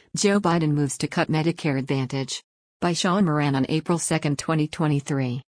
Joe Biden moves to cut Medicare Advantage. By Sean Moran on April 2, 2023.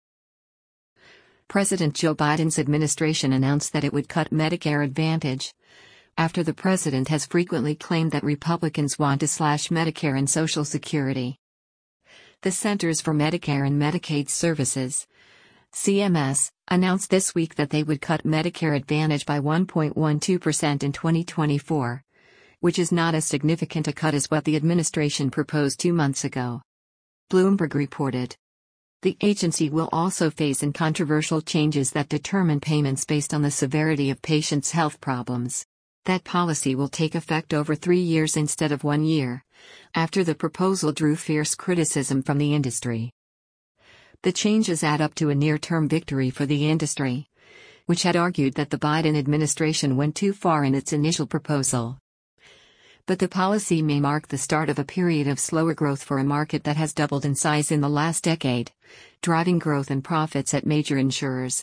President Joe Biden's administration announced that it would cut Medicare Advantage, after the president has frequently claimed that Republicans want to slash Medicare and Social Security. The Centers for Medicare and Medicaid Services, CMS, announced this week that they would cut Medicare Advantage by 1.12% in 2024, which is not as significant a cut as what the administration proposed 2 months ago. Bloomberg reported. The agency will also face in controversial changes that determine payments based on the severity of patients' health problems. That policy will take effect over 3 years instead of 1 year, after the proposal drew fierce criticism from the industry. The changes add up to a near-term victory for the industry, which had argued that the Biden administration went too far in its initial proposal. But the policy may mark the start of a period of slower growth for a market that has doubled in size in the last decade, driving growth and profits at major insurers.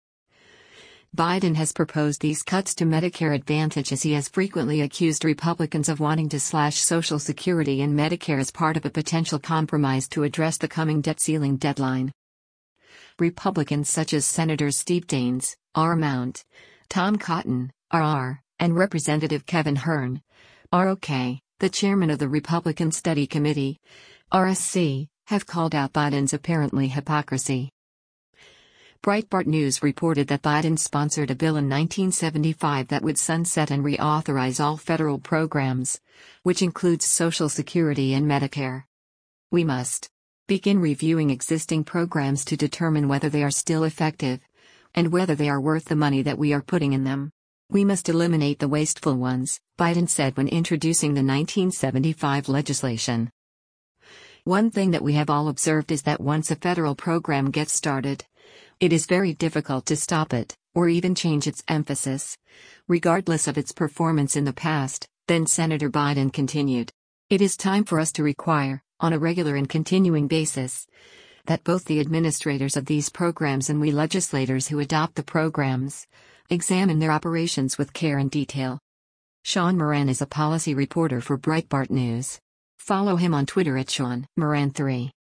Biden has proposed these cuts to Medicare Advantage as he has frequently accused Republicans of wanting to slash Social Security and Medicare as part of a potential compromise to address the coming debt ceiling deadline. Republicans such as Senators Steve Daines, R. Mount, Tom Cotton, R.R., and Representative Kevin Hern, ROK, the chairman of the Republican Study Committee, RSC, have called out Biden's apparently hypocrisy. Breitbart News reported that Biden sponsored a bill in 1975 that would sunset and reauthorize all federal programs, which includes Social Security and Medicare. We must begin reviewing existing programs to determine whether they are still effective, and whether they are worth the money that we are putting in them. We must eliminate the wasteful ones, Biden said when introducing the 1975 legislation. One thing that we have all observed is that once a federal program gets started, it is very difficult to stop it, or even change its emphasis, regardless of its performance in the past. Then Senator Biden continued. It is time for us to require, on a regular and continuing basis, that both the administrators of these programs and we legislators who adopt the programs examine their operations with care and detail. Sean Moran is a policy reporter for Breitbart News. Follow him on Twitter at Sean Moran3.